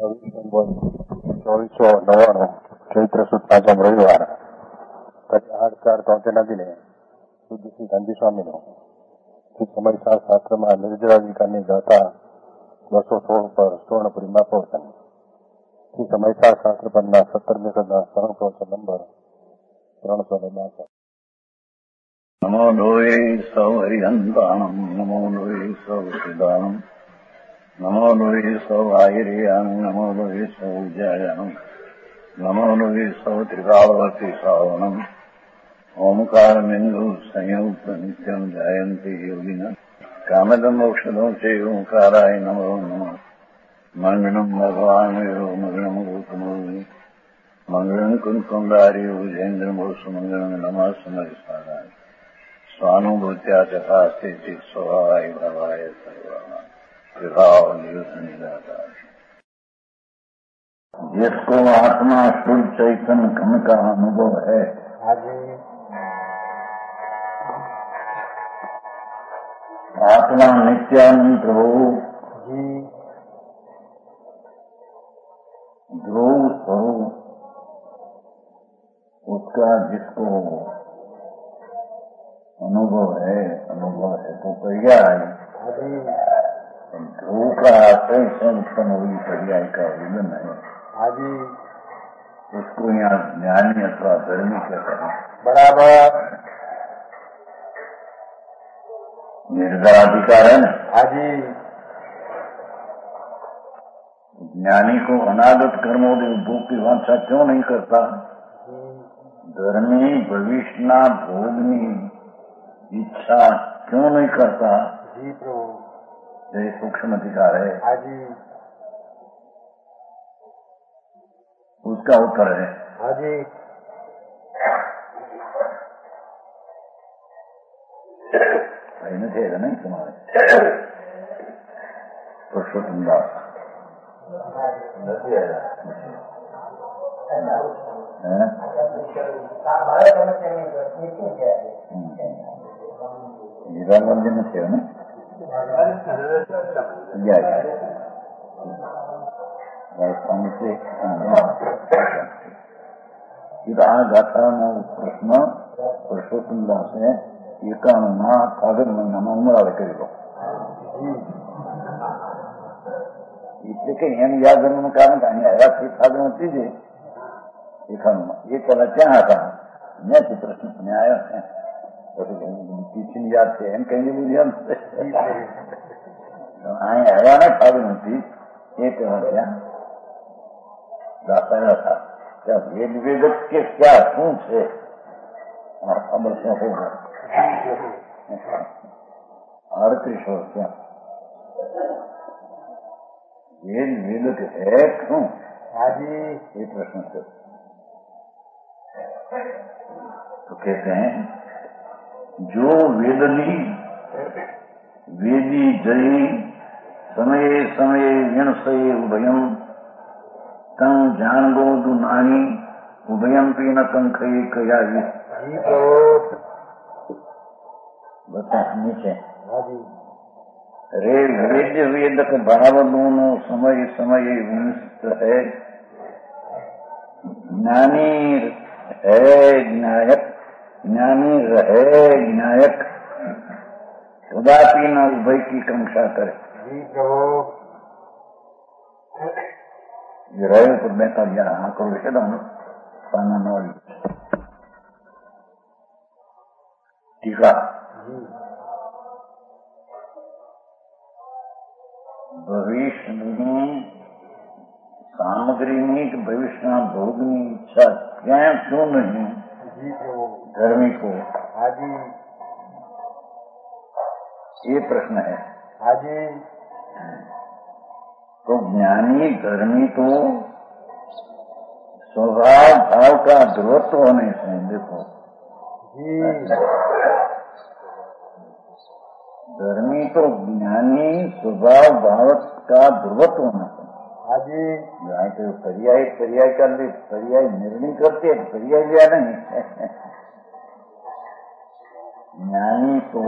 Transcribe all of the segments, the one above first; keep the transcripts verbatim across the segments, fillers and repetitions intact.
ચોવીસો નવ્વાણું ચૈત્ર સુદ પાંચમ રવિવાર આઠ ચાર તોતેરના દિને શુદ્ધ શ્રી ગાંધી સ્વામીનો શ્રી સમયસાર શાસ્ત્રમાં નિર્જરાધિકારની ગાથા બસો સોળ પર સુવર્ણપુરીમાં પ્રવચન શ્રી સમયસાર શાસ્ત્ર પરના સત્તરમી સદના સહન પ્રવચન નંબર ત્રણસો ને બાસઠ. નમો લોહે સૌ હરિહંતાણમ નમો લોહે સૌ સિદ્ધાણમ નમો લોહે સૌ આયર્યાણમ નમો લોહે સૌ વિજયાણમ નમો લોહે સૌ ત્રિકાળવતી શ્રાવણમ ઓમકારમિંદુ સંયુક્ત નિત્યમ જાયંતિ યોગિના કામદમ ઔષધો છે ઓંકારાય નમો નમઃ મંગળમ ભગવાન મંગળમ ગૌતમોની મંગળમ કુંકુંડાર્ય વિજેન્દ્રમો સુમંગળમ નમઃ સમરિસારાય स्वानुभूत्या तथा स्थिति स्वभावाय भवाय सर्वनाम विभाव नियुद्ध निराकार। जिसको आत्मा शुद्ध चैतन्य घन का अनुभव है, आत्मा नित्यानंद ध्रुव ध्रुव स्वरूप उसका जिसको अनुभव है, अनुभव है तो पर्याय ध्रुव का आश्रय से उत्पन्न हुई पर्याय का विलन है। उसको यहाँ ज्ञानी अथवा धर्मी कहते हैं। बराबर निर्धाराधिकार है ना। हाजी ज्ञानी को अनागत कर्मों के भोग की वांछा क्यों नहीं करता? धर्मी भविष्य भोगनी इच्छा क्यों नहीं करता? जी प्रभु, ये सूक्ष्म अधिकार है। हाजी उसका उत्तर है। हाजी थे नहीं तुम्हारे पुरुषोत्तम दास જીવાનંદન છે ને આ ગાથાનો પ્રશ્ન પુરુષોત્તમ દાસે એકાણુંમાં ફાગણ મહિનામાં ઉમરાળે કરેલો. એટલે કે એમ યાદનું કારણ કે અહીંયા આવ્યા છે ફાગણ હતી જે એકાણુંમાં એ પેલા ક્યાં હતા ત્યાંથી પ્રશ્ન તમે આવ્યા છે ટીચિંગ યાદ છે એમ કઈ બધું અહીંયા આવ્યા ને ફાગણ હતી એ પેલા ત્યાં દાસાયા હતા. ત્યાં વેદ વેદક કે ક્યાં શું છે ખબર શું હોવું અડત્રીસ વર્ષ ત્યાં વેદ વેદક હે શું ये प्रश्न से तो कहते हैं जो वेदनी वेदी जयी समय समय विणसय उभयम तं जान गो नानी उभयम पीन कंखय कया बता नीचे रे वेद वेदक भाव दोनों समय समय विनष्ट है. ज्ञानी है ज्ञायक ज्ञानी रहे ज्ञायक कदापि न उभय की कांक्षा करे. ये रहे पर बैठा गया हाँ करो છે તમને પાના નોળી ટીકા ભવિષ્યની સામગ્રીની કે ભવિષ્યના ભોગની ઈચ્છા ક્યાં ક્यों नहीं धर्मी को? हाजी ये प्रश्न है. हाजी तो ज्ञानी धर्मी तो स्वभाव भाव का ध्रुवत्व होने से देखो धर्मी तो ज्ञानी स्वभाव भाव का ध्रुवत्व होना चाहिए. हाजी यहाँ तो पर्याय पर्याय का पर्याय निर्णय करते हैं पर्याय लिया नहीं. ज्ञानी तो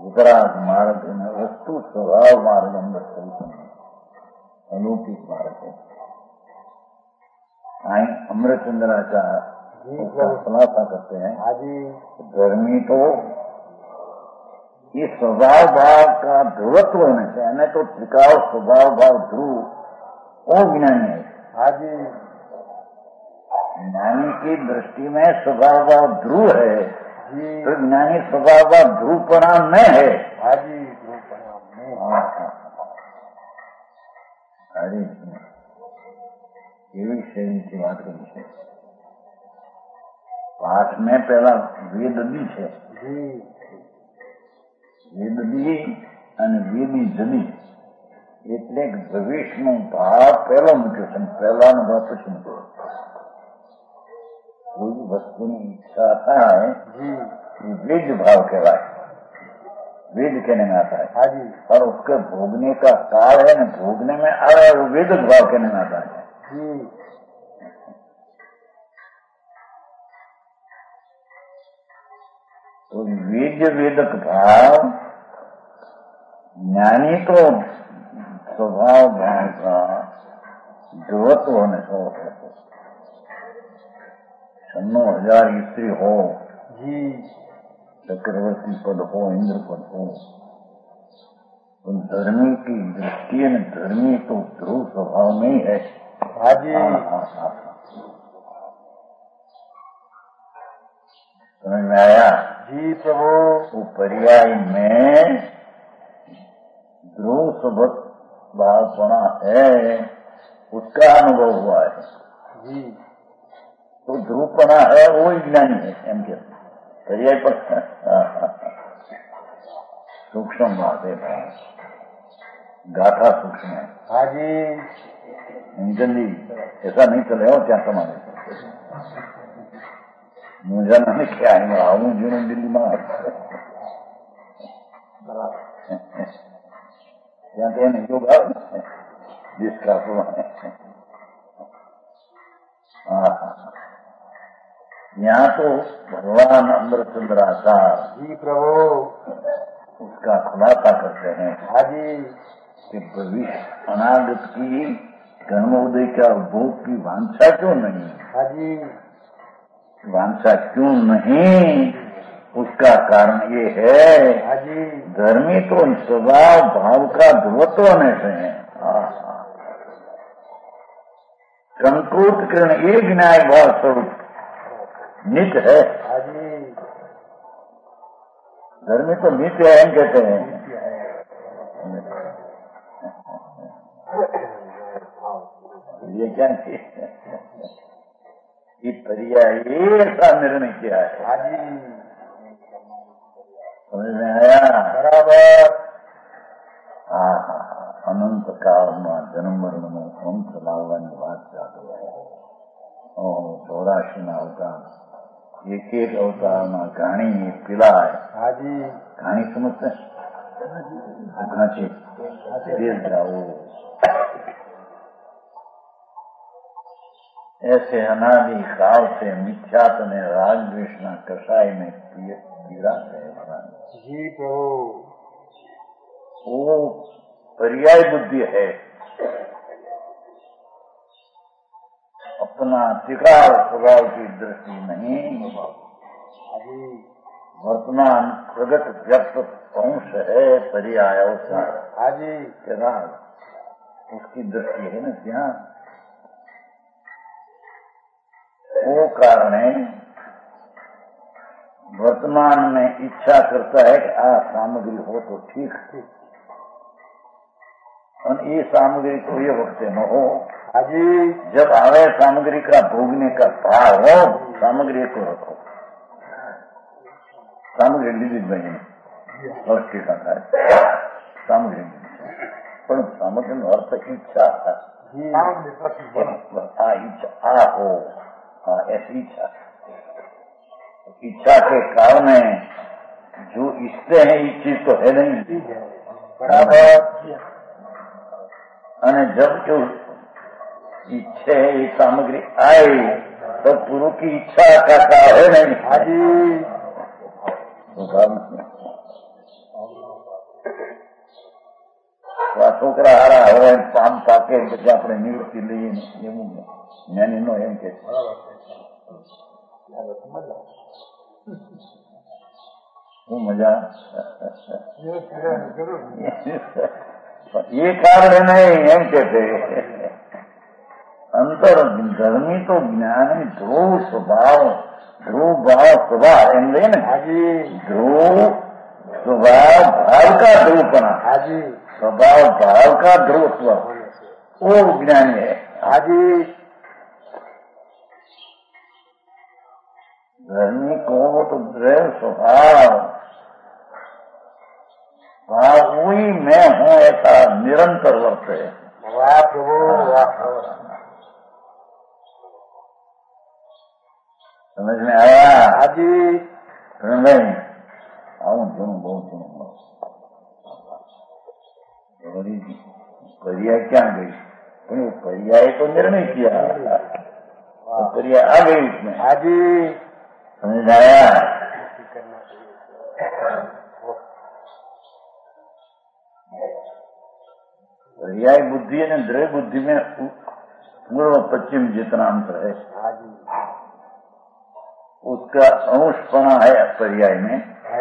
वितराग मार्ग में वस्तु स्वभाव मार्ग अंदर चलते हैं, अलौकिक मार्ग है। आई अमृतचंद्राचार्य उसका खुलासा करते हैं, गर्मी तो ये स्वभाव भाव का ध्रुवत्व होने से, यानी तो टिकाऊ स्वभाव भाव ध्रुव वो ज्ञानी है। हाजी ज्ञानी की दृष्टि में स्वभाव भाव ध्रुव है, तो ज्ञानी स्वभाव भाव ध्रुवपना में है। हाजी ध्रुवपना में। अरे એવી શૈલીથી વાત કરી છે। પાઠ में પહેલા વેદ બી છે, વેદ બી અને વેદી જદી, એટલે ભવિષ્યનો ભાવ પહેલો મૂક્યો છે, પહેલાનો ભાવ પછી મૂક્યો। કોઈ વસ્તુની ઈચ્છા થાય એ વેદ भाव कहलाए, वेद कहने में आता है। और उसके भोगने का काल है न, भोगने में आ रहा है वो वेद भाव कहने में आता है। तो वेद वेदक भाव ज्ञानी तो स्वभाव भाव का ध्रुवत्व होने से होते। छन्नो हजार स्त्री हो, चक्रवर्ती पद हो, इंद्र पद हो, तो धर्मी की दृष्टि में धर्मी तो ध्रुव स्वभाव में ही है। हाजी समझ में आया? जी प्रभु। वो पर्याय में ध्रुव स्वभावपना है, उसका अनुभव हुआ है जी। तो ध्रुवपना है वो ही ज्ञानी है, एम के पर्याय पर सूक्ष्म बात है, गाथा सूक्ष्म है। हाजी जल्दी ऐसा नहीं चले हो क्या तुम्हारे मुझे नहीं क्या है, मैं आऊँ जीवन दिल्ली में यहाँ तो नहीं होगा जिसका तो यहाँ तो भगवान अमृतचंद्राचार्य जी प्रभु उसका खुलासा करते हैं। हाजी कि भविष्य अनागत की कर्मोदय का भोग की वांछा क्यों नहीं? हाजी वांछा क्यों नहीं? उसका कारण ये है, हाजी धर्मी तो स्वभाव भाव का ध्रुवत्व होने से है। कंक्रोध किरण एक न्याय भाव स्वरूप नित्य है। हाजी धर्मी तो नित्य है हम कहते हैं। ये क्या ये पर्याय ऐसा निर्णय किया है। हाजी समझ में आया? बराबर। हाँ हाँ अनंत काल में जन्म मरण में अंत लावવાની વાત ચાલુ है। चौरासी ना अवतार एक एक अवतार में कहानी पिलाए। हाजी कहानी समझते देख जाओ ऐसे अनादि काल से मिथ्यात ने राग द्वेषना कषाय में पीड़ा है जी प्रभु। वो पर्याय बुद्धि है, अपना टिकाऊ स्वभाव की दृष्टि नहीं, वर्तमान प्रगट व्यक्त अंश है पर्याय अवसार। हाजी राग उसकी दृष्टि है न ध्यान। वो कारण है वर्तमान में इच्छा करता है कि आ सामग्री हो तो ठीक ठीक, और ये सामग्री तो ये वक्त न हो। हाजी जब आवे सामग्री का भोगने का भाव हो, सामग्री को रखो, सामग्री लीजिए बहन और टीका है सामग्री पर सामग्री में अर्थ इच्छा है। आ इच्छा आ हो, हाँ ऐसी इच्छा इच्छा के कारण जो इच्छते हैं ये चीज तो है नहीं बराबर। અને जब जो इच्छे ये सामग्री आई तो गुरु की इच्छा का है नहीं। हाजी છોકરા હારા હોય પામ પાકે પછી આપણે નિવૃત્તિ લઈએ એવું જ્ઞાની નો એમ કે શું મજા એ કારણે નહીં એમ કે છે અંતર ધર્મી તો જ્ઞાની ધ્રુવ સ્વભાવ ધ્રુવ ભાવ સ્વભાવ એમ લે ને ધ્રુવ स्वभाव भाव का ध्रुवपना स्वभाव भाव का ध्रुवत्व वो विज्ञान है। आदि धर्मी को तो ध्रुव स्वभाव भाव वही मैं हूँ ऐसा निरंतर वर्ते। वाह प्रभु वाह। समझ में आया? आदि नहीं આવું ઘણું બહુ ઘણું पर्याय क्या गई પણ पर्याय तो निर्णय किया तो पर्याय आ गई उसमें। हाजी समझ आया? पर्याय बुद्धि ने द्रव्य बुद्धि में पूर्व पश्चिम जितना अंतर है उसका अंशपना है पर्याय में।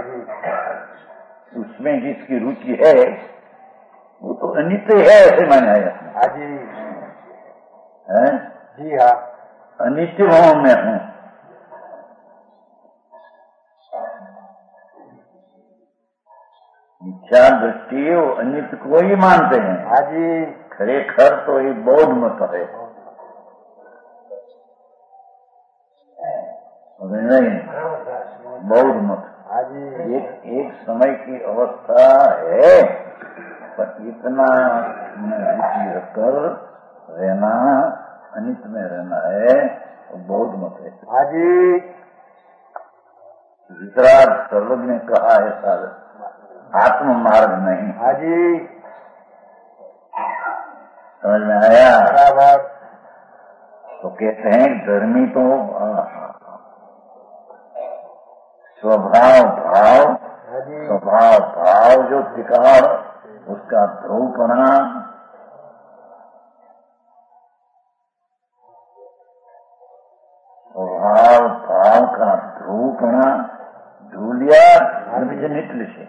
उसमें जिसकी रुचि है वो तो अनित्य है ऐसे माना है। हाजी है जी हाँ अनित्य भाव में हूँ। मिथ्या दृष्टि वो अनित्य को ही मानते हैं। हाजी खरेखर तो ये बौद्ध मत है नहीं बौद्ध मत। एक एक समय की अवस्था है पर इतना रुचि रखकर रहना अनित में रहना है तो बौद्ध मत है। हाजी वितराग सर्वज्ञ ने कहा है सर आत्म मार्ग नहीं। हाजी समझ में आया? बराबर। तो कहते हैं धर्मी तो स्वभाव भाव स्वभाव भाव जो टिकाव उसका ध्रुवपना स्वभाव भाव का ध्रुवपना धूलिया निकल से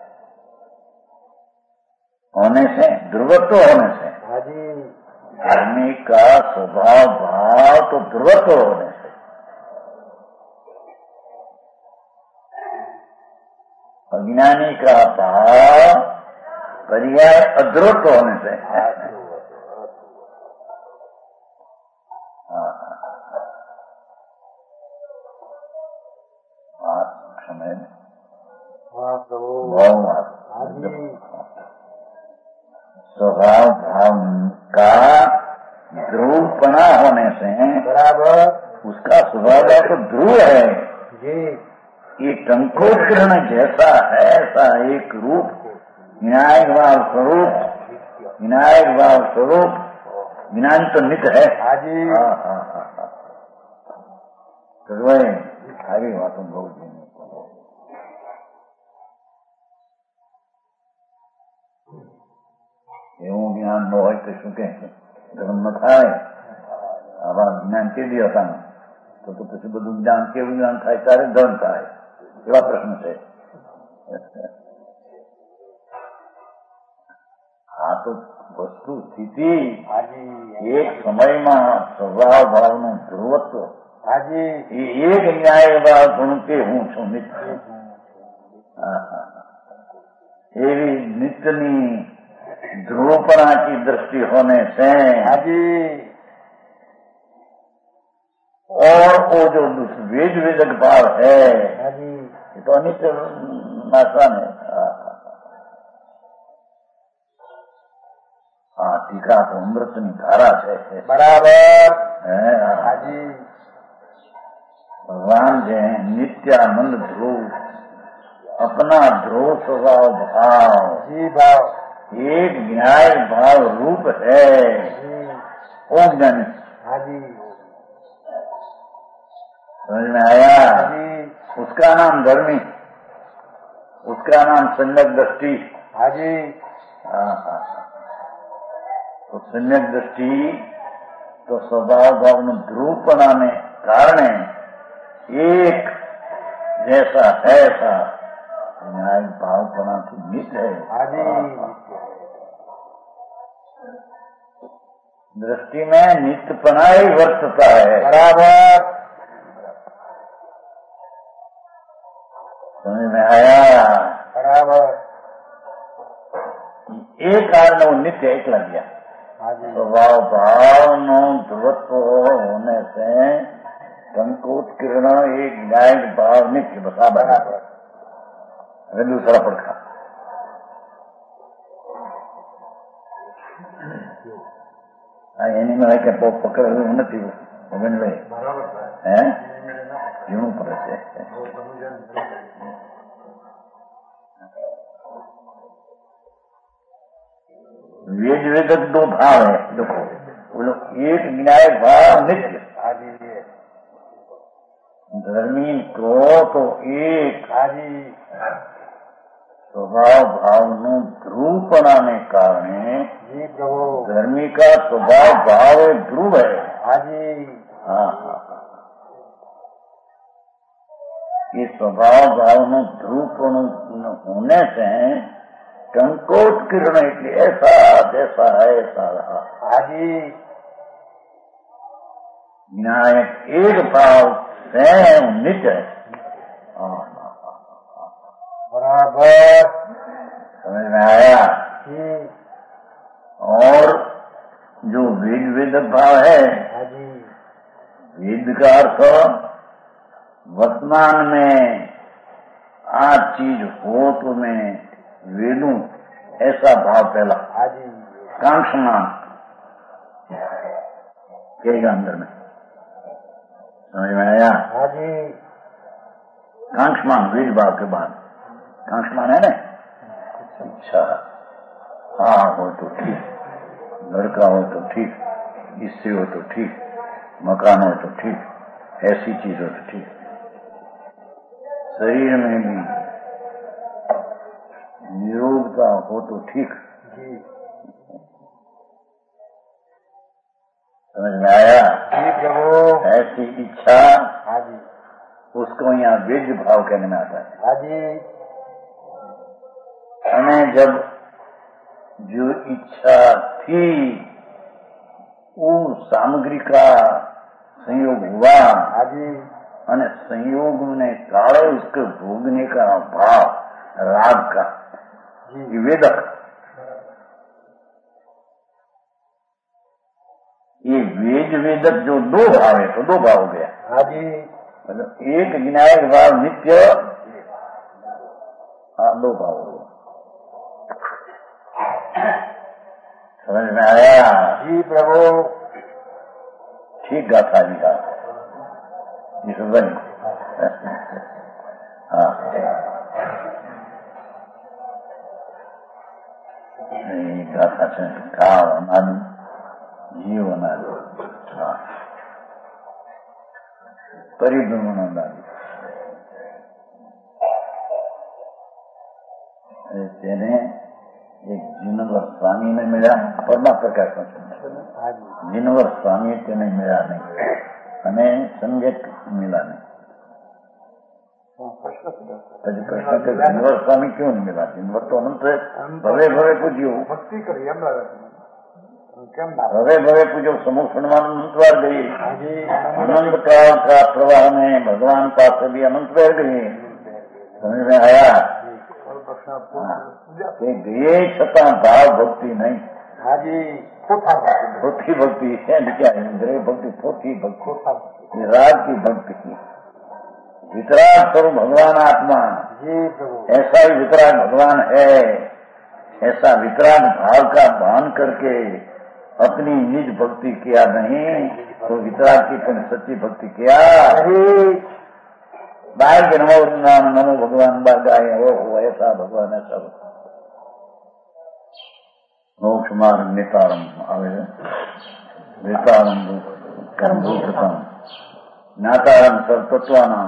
होने से ध्रुवत्व होने से धर्मी का स्वभाव भाव तो ध्रुवत्व होने से अज्ञानी का भाव पर्याय अध्रुव होने से। समय स्वभाव भाव का ध्रुवपना होने से बराबर उसका स्वभाव तो ध्रुव है जी। ये टंकोत्कर्ण जैसा है ऐसा एक रूप विनायक भाव स्वरूप विनायक भाव स्वरूप विनायक तो नित्य है। हाजी हाँ हाँ हाँ हाँ आगे बातों बहुत दिन એવું જ્ઞાન ન હોય તો શું કે ધર્મ ન થાય આવા જ્ઞાન કેવી હતા તો તો પછી બધું જ્ઞાન કેવું જ્ઞાન થાય ત્યારે ધર્મ થાય એવા પ્રશ્ન છે। આ તો વસ્તુ સ્થિતિ એક સમયમાં સ્વભાવ ભાવનું ધ્રુવત્વ હાજી એ એક ન્યાય ભાવ પણ કે હું છું નિત્ય એવી નિત્યની ध्रुवपना की दृष्टि होने से हाजी और वो जो वेद वेदक भाव है हाजी ये तो अनित्य नाशन है। हाँ टीका तो अमृत की धारा है बराबर है हाजी। भगवान जो है नित्यानंद ध्रुव अपना ध्रुव स्वभाव भाव जी भाव एक न्याय भाव रूप है ओ ज्ञानी। हाजी समझ में आया? हाजी उसका नाम धर्मी उसका नाम संगत दृष्टि। हाजी हाँ हाँ तो सम्यक दृष्टि तो स्वभाव भावનું ધ્રુવપણાને કારણે એક जैसा है ऐसा न्याय भावपणाથી नित्य है। दृष्टि में नित्यपना ही वर्तता है। बराबर समझ में आया? बराबर एक कारण वो नित्य एक लग गया। स्वभाव भाव नो ध्रुवत्व होने से संकोच किरण एक न्याय भाव नित्य बता बराबर। હવે दूसरा પડખા એની માં કે પકડવું નથી ભાઈ હે જીવવું પડે છે। वेद वेदक दो भाव है। देखो बोलो एक न्याय भाव नित्य धर्मी को तो एक स्वभाव भाव નું ધ્રુવપણાને કારણે ધર્મી का स्वभाव भाव ध्रुव है। हाँ हाँ ये स्वभाव भाव નું ધ્રુવપણું होने से संकोच किरण એટલે ऐसा जैसा है ऐसा रहा। न्याय एक भाव स्वयं नित्य है। बराबर समझ में आया? और जो वेद वेदक भाव है वेद का अर्थ वर्तमान में आज चीज हो तो मैं वेदू ऐसा भाव पहला कांक्षमान कहेगा अंदर में। समझ में आया? कांक्षमान वेद भाव के बाद कांक्षमान है ना। अच्छा हाँ हो तो ठीक, लड़का हो तो ठीक, इससे हो तो ठीक, मकान हो तो ठीक, ऐसी चीज हो तो ठीक। शरीर में भी निरोगता हो तो ठीक। समझ में आया? ऐसी इच्छा उसको यहाँ वेद भाव कहने में आता है। हमें जब जो इच्छा थी उस सामग्री का संयोग हुआ और संयोग ने काले उसके भोगने का भाव राग का वेदक ये वेद वेदक जो दो भाव है तो दो भाव हो गया। मतलब एक विनायक भाव नित्य हाँ दो भाव हो गया। समझ में आया? जी प्रभु ठीक गाथा जी का ये सुन हाँ गाथा છે કાળ અનાદિ જીવ અનાદિ પરિભ્રમણ અનાદિ તેને એક જીનવર સ્વામીને મળ્યા પરમા પ્રકાશનો જીનવર સ્વામી તેને મળ્યા નહીં અને સંગત મળ્યા નહીં। પછી પ્રશ્ન કે જીનવર સ્વામી ક્यों नहीं मिला? જીનવર तो अनंत है। भवे भवे पूज्यो भक्ति करी भवे भवे पूजो समूह सन्मान अनंतवार गई। अनंत काल का प्रवाह में भगवान पास भी अनंत बह गई। समझ में आया? गए छता भाव भक्ति नहीं पोथी भक्ति है। क्या है भक्ति? पोथी भक्ति राग की भक्ति की वितराग स्वरूप भगवान आत्मा ऐसा ही वितराग भगवान है। ऐसा वितराग भाव का भान करके अपनी निज भक्ति किया नहीं तो वितराग की अपनी सच्ची भक्ति किया। बाहर के नमो नाम नमो भगवान बार गाये वो हो ऐसा भगवान ऐसा मोक्ष मार्ग नेतारम आवे नेतारम कर्मभूतम ज्ञातारम सर्वतत्वानाम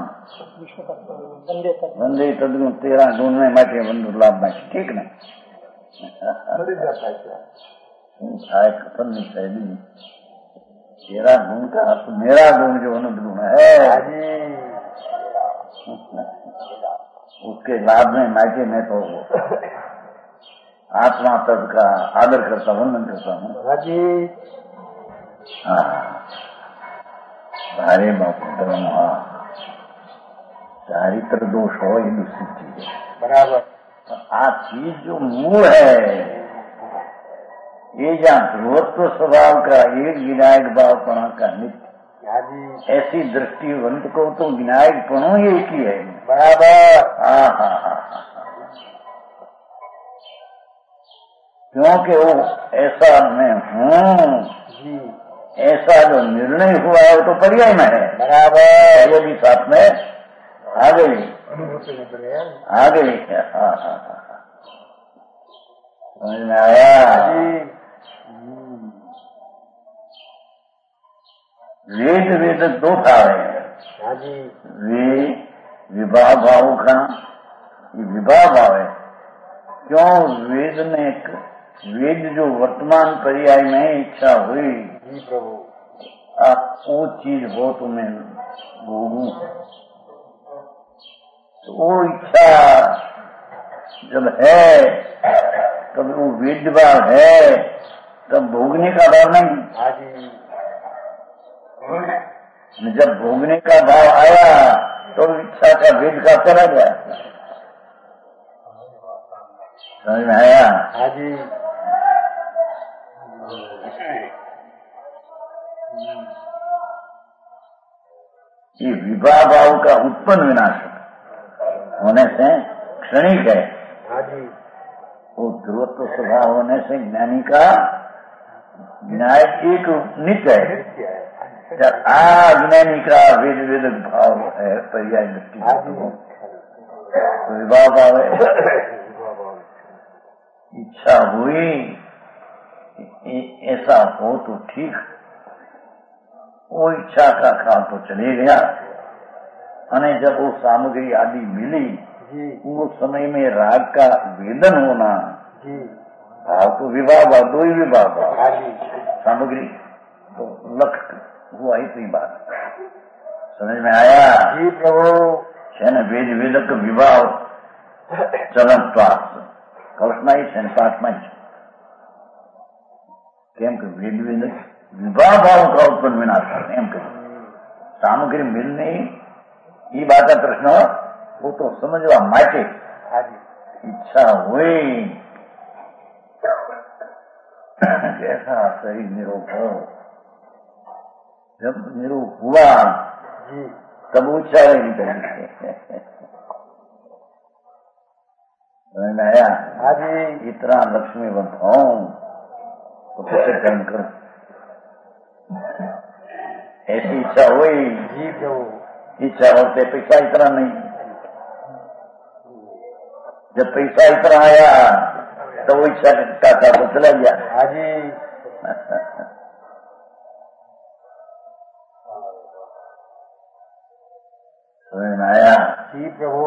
वंदे तद्गुण तेरा ढूंढने માટે વંદુ લાભ માં ठीक ને शायद खत्म नहीं शैली तेरा गुण का तो मेरा गुण जो अनंत गुण है उसके लाभ में नाचे मैं तो आत्मा तब का आदर करता वंदन करता हूँ। हाँ भारे बापू हाँ चारित्र दोष हो ये दूसरी चीज है बराबर। आ चीज जो मूल है ये जहाँ ध्रुवत्व स्वभाव का एक विनायक भावपणा का नित्य ऐसी दृष्टिवंत को तो विनायक पणो ये एक ही है बराबर। हाँ हाँ हाँ क्योंकि वो ऐसा मैं हूँ ऐसा जो निर्णय हुआ है वो तो पर्याय में है बराबर। वो भी साथ में आ गई आ गई। हाँ हाँ हाँ समझ में आया। वेद वेद दो भाव है वे विवाह भाव का ये विवाह भाव है। क्यों वेद ने वेद जो वर्तमान पर्याय में इच्छा हुई आप वो चीज हो तुम्हें भोगू तो वो इच्छा जब है तब वो वेद भाव है तब भोगने का भाव नहीं। जब भोगने का भाव आया तो इच्छा का भेद का चला गया। समझ में आया। हाँ जी ये विवाह भाव का उत्पन्न विनाश होने से क्षणिक है। हाँ जी वो ध्रुवत्व स्वभाव होने से ज्ञानी का विनायक एक नित्य है। ज्ञानी का वेद वेद भाव है पर्याय दृष्टि तो विवाह भाव है। इच्छा हुई ऐसा हो तो ठीक वो इच्छा का काम तो चले गया। अने जब वो सामग्री आदि मिली वो समय में राग का वेदन होना भाव तो विवाह भाव दो ही विवाह भाव सामग्री तो लक्ष्य हुआ इतनी बात समझ में आया। जी प्रभु है न वेद वेदक विवाह चलन स्वास्थ्य कल्पना ही है पाठमा केम के वेद वेदक विवाह भाव का उत्पन्न विनाश एम कर सामग्री मिलने ये बात का प्रश्न वो तो समझवा माटे इच्छा हुई कैसा सही निरोग हो जब निरूप हुआ तब उच्चारण नहीं करेंगे। आया हाँ जी इतना लक्ष्मीवंत हूँ तो कैसे कर्म करूं ऐसी इच्छा हुई जी प्रभु इच्छा होते पैसा इतना नहीं जब पैसा इतना आया तो वो इच्छा का था तो चला गया। हाँ जी आया जी प्रभु।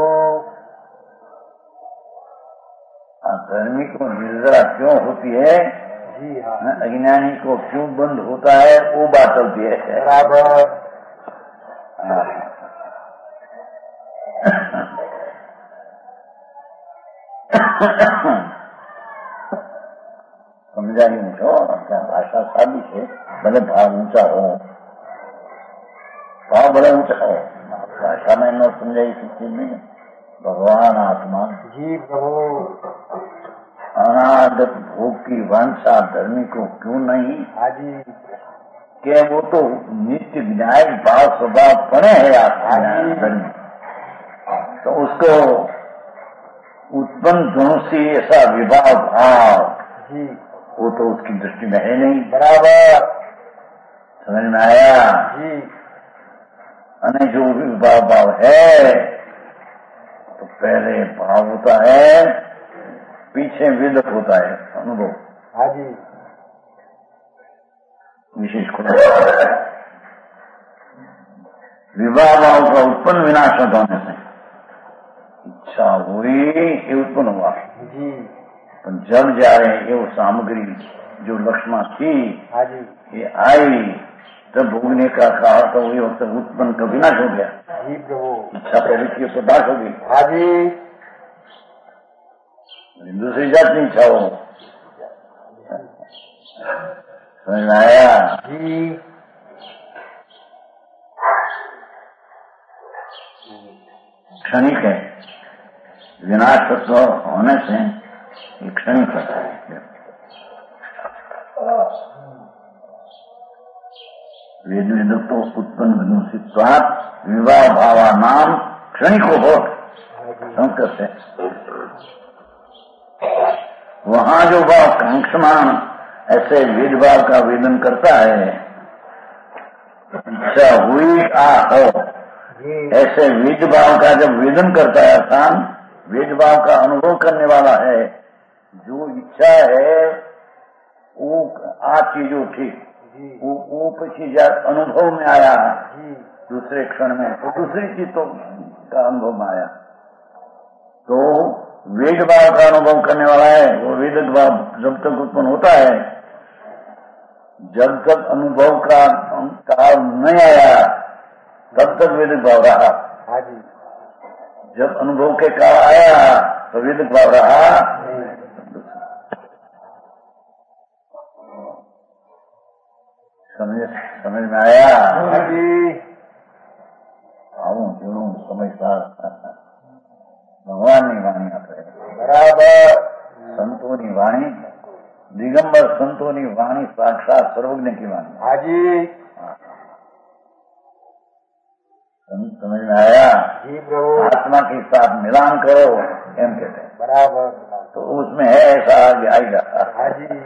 धर्मी को निर्जरा क्यों होती है जी हाँ अज्ञानी को क्यों बंद होता है वो बात होती है बराबर। समझा नहीं मुझो भाषा सादी है भले भाव ऊंचा हो भाव भले ऊंचा हो भाषा में न समझाई किसी में भगवान आत्मा जी प्रभु अनागत भोग की वांछा धर्मी को क्यों नहीं हाजी के वो तो नित्य विनायक भाव स्वभाव पड़े है आत्मा तो उसको उत्पन्न गुणों से ऐसा विवाह भाव जी वो तो उसकी दृष्टि में है नहीं बराबर। समझ में आया जी। अने जो भी विवाह भाव है तो पहले भाव होता है पीछे विदक होता है अनुभव हाँ जी विशेष खुला विवाह भाव का उत्पन्न विनाश होने से इच्छा हुई ये उत्पन्न हुआ जी जब जा रहे हैं ये वो सामग्री जो लक्ष्मण थी हाँ जी, ये आई तब भोगने का कहा तो वही वक्त उत्पन्न का विनाश हो गया। जी प्रभु, इच्छा प्रवृत्ति तो दास होगी। हाँ जी, दूसरी जात की इच्छा हो। समझ में आया? जी, क्षणिक है, विनाश तत्व होने से ये क्षणिक है। वेद वेदत्व उत्पन्न विनुषित्वात् विवाह भावा नाम क्षणिको हो संस्कृत है। वहाँ जो भाव कांक्षमान ऐसे वेद भाव का वेदन करता है, इच्छा हुई आ हो, ऐसे वेद भाव का जब वेदन करता है आसान, वेद भाव का अनुभव करने वाला है, जो इच्छा है वो आ चीजों ठीक वो वो चीज अनुभव में आया दूसरे क्षण में, तो दूसरी चीज तो का अनुभव में आया, तो वेद भाव का अनुभव करने वाला है वो वेदिक भाव जब तक उत्पन्न होता है, जब तक अनुभव का काल नहीं आया तब तक वेदिक भाव रहा। हाँ जी, जब अनुभव के काल आया तो वेदिक भाव रहा। समझ समझ में आया? हाँ जी, आऊं जुड़ू समझदार भगवान की वाणी आपे बराबर, संतों की वाणी, दिगंबर संतों की वाणी साक्षात सर्वज्ञ की वाणी। हाँ जी, समझ में आया? जी प्रभु, आत्मा के साथ मिलान करो एम कहते हैं, बराबर, तो उसमें है ऐसा आगे आएगा। हाँ जी,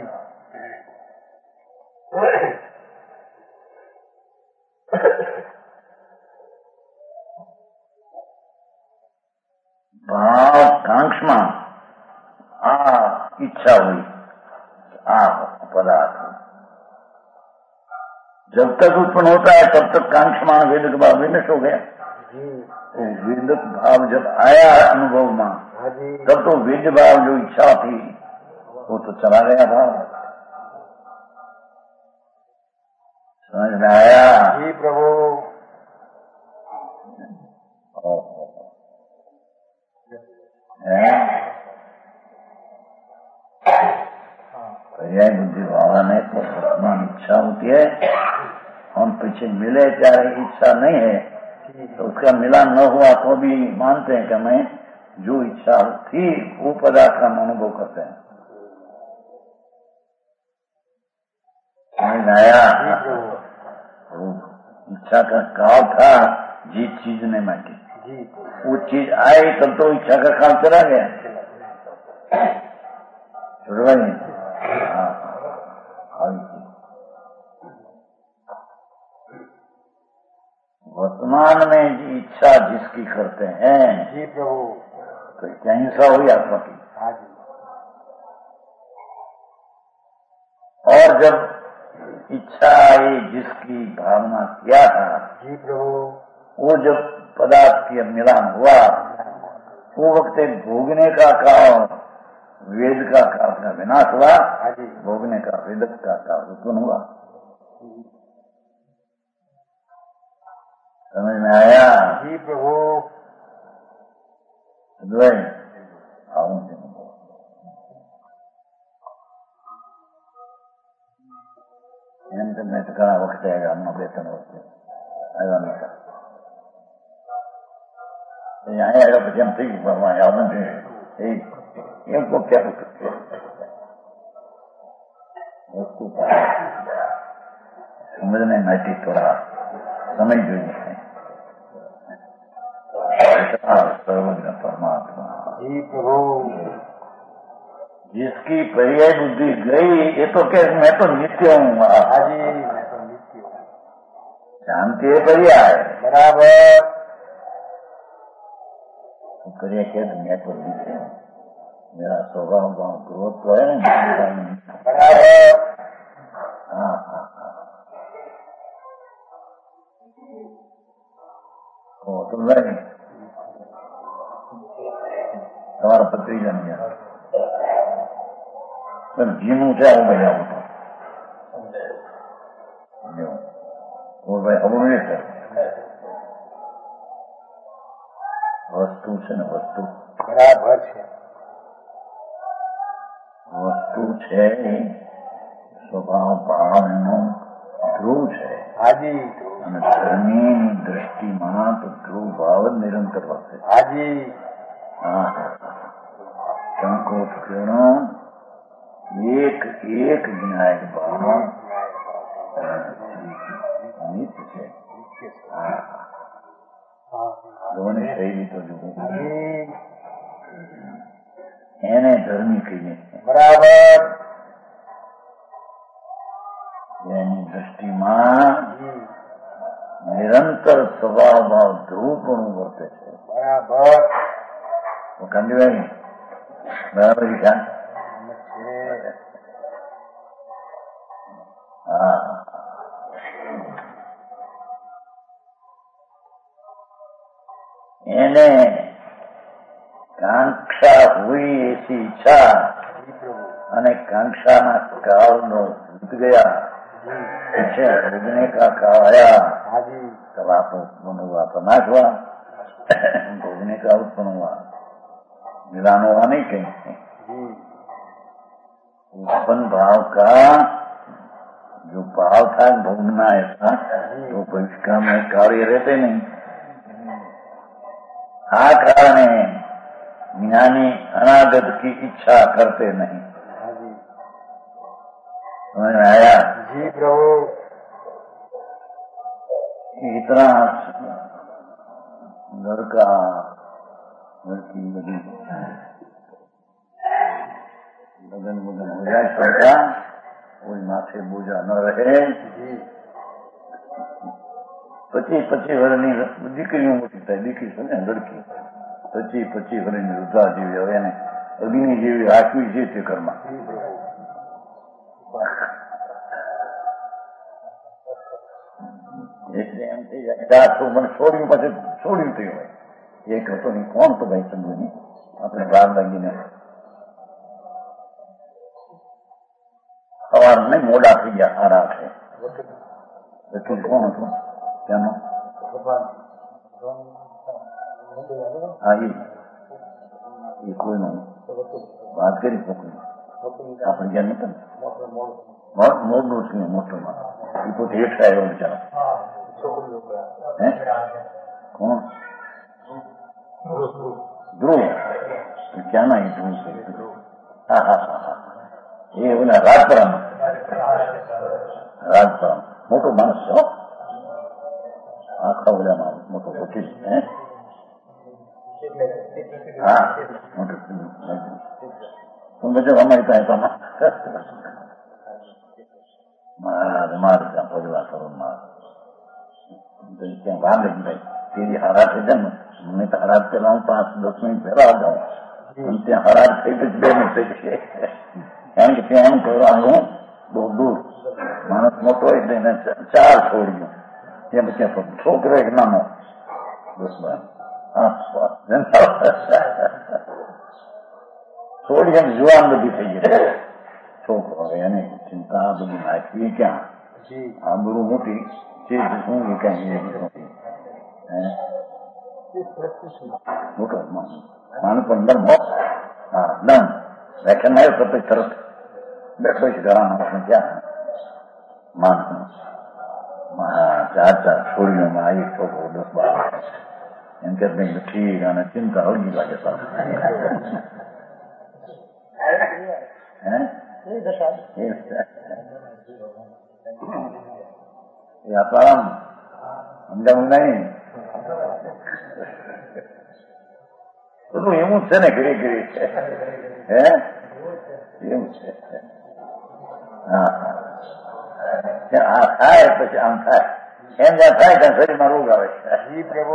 भाव कांक्षमा आ इच्छा हुई आ पदार्थ जब तक उत्पन्न होता है तब तक कांक्षमान वेदिक भाव विनष्ट हो गया। तो वेदिक भाव जब आया अनुभव में, तब तो वेद भाव जो इच्छा थी वो तो चला गया भाव। समझ में आया? जी प्रभु, पर्याय बुद्धि भावना में तो वर्तमान इच्छा होती है, हम पीछे मिले चाहे इच्छा नहीं है तो उसका मिलान न हुआ तो भी मानते हैं कि मैं जो इच्छा थी वो पदार्थ का अनुभव करते हैं। समझ में आया? इच्छा का काल था जिस चीज ने मांगी वो चीज आई तब तो इच्छा का काल चला गया। छोड़ भाई, वर्तमान में जी इच्छा जिसकी करते हैं जी प्रभु, तो क्या हिंसा हुई आत्मा की। हाँ जी, और जब इच्छा आई जिसकी भावना किया था जी प्रभु, वो जब पदार्थ की मिलान हुआ वो वक्त भोगने का काल वेद का काल का विनाश हुआ, भोगने का वेदक का काल उत्पन्न हुआ। समझ में आया? जी प्रभु, आऊं में तो घना वक्त आएगा, हम वेतन वक्त यहाँ आएगा પછી हम ठीक भगवान याद नहीं इनको क्या वस्तु का समझने में थोड़ा समझ જોઈએ। सर्वज्ञ परमात्मा जी प्रभु, जिसकी पर्याय बुद्धि गई ये तो क्या मैं तो नित्य हूँ। हाँ जी, मैं तो नित्य हूँ, जानती है पर्याय बराबर, पर्याय क्या मैं तो नित्य हूँ, मेरा स्वभाव ग्रोथ तो है ना बराबर, हाँ हाँ हाँ तो नहीं તમારા પત્રી જાણી ગયા જીનું છે હું ભાઈ આવું वो भाई अवमेय है વસ્તુ છે ને વસ્તુ બરાબર છે. વસ્તુ છે સ્વભાવ ભાવનો ધ્રુવ છે. હાજી અને ધર્મીની દ્રષ્ટિમાં તો ધ્રુવ ભાવ જ નિરંતર વર્તે. હાજી હા ટંકોત્કીર્ણો એક એક જ્ઞાયક ભાવ નિત્ય છે. જોવાની શૈલી તો જુઓ એને ધર્મી કહીએ. બરાબર. એની દ્રષ્ટિમાં નિરંતર સ્વભાવ ભાવ ધ્રુવપણું વર્તે છે. બરાબર કાંતિભાઈ બરાબર ખ્યાલ. હા એને કાંક્ષા હુઈ એસી ઈચ્છા અને કાંક્ષાના કાળનો ભૂત ગયા છે. હૃદય કા કાળ આયા तब आप उत्पन्न हुआ प्रनाश हुआ, भोगने का उत्पन्न हुआ, निदान हुआ नहीं कहीं. उत्पन्न भाव का जो भाव था भोगना ऐसा तो भविष्य में कार्य रहते नहीं. आ कारण ज्ञानी अनागत की इच्छा करते नहीं. समझ में आया? जी प्रभु. इतना लड़का लड़की बड़ी लगन वगन हो जाए सबका, कोई माथे बोझा न रहे. पच्चीस पच्चीस वर्षની દીકરીઓ મોટી થાય, દીકરી છે ને લડકી પચીસ પચીસ વર્ષની વૃદ્ધા જેવી હવે એને અગ્નિ જેવી રાખવી છે તે ઘરમાં. એટલે એમ થઈ જાય તો મને છોડ્યું પછી છોડ્યું થયું હોય. એક હતો નહીં, કોણ તો ભાઈ સમજો નહીં, આપણે બાર લાગીને સવાર નહીં મોડા થઈ ગયા સારા છે. એટલું કોણ હતું ત્યાંનો? હા એ કોઈ નહીં વાત કરી શકું આપણે જ્યાં નતું મોડું છે મોટું એ પોતે હેઠા આવ્યો બિચારો. કોણ? ધ્રુવ. ક્યાંના એ ધ્રુવ છે? હા હા હા હા એ ઓલા રાજપરામ રાજપરામ મોટો માણસ છે. આખા ઓલામાં મોટો વકીલ. હા મોટો સમજો અમારી પાસે મહારાજ મારે ત્યાં પગલા કરો મારે ત્યાં વાર લગી ભાઈ તેરી હરાટ થઈ જાય ને મને તો હરાટ પેલા હું પાંચ દસ મિનિટ પહેલા જાઉં પણ ત્યાં હરાટ થઈ ગઈ બે મિનિટ થઈ છે. કારણ કે ત્યાં એમ કરવાનું બહુ દૂર માણસ મોટો હોય એટલે એને ચાર છોડ્યું. ત્યાં પછી છોકરો એક નાનો બસ છોડી એમ જુવાન બધી થઈ ગઈ. છોકરો એને ચિંતા બધી નાખવી ક્યાં? આ બધું મોટી ચીજ શું કઈ મોટો માણસ અંદર હા દમ વ્યાખ્યાન આવ્યો તો તરત બેઠો છે ઘણા માણસ ક્યાં માણસ ચાર ચાર છોડીઓમાં આ એક છોકરો દસ બાર એમ કે ઠીક અને ચિંતા હળગી લાગે સારું. એ આસારામ સમજાવું નહીં બધું એવું છે ને ઘડી ઘડી હે એવું છે. હા આ થાય પછી આમ થાય એમ જ્યાં થાય ત્યાં શરીરમાં રોગ આવે છે. જી પ્રભુ.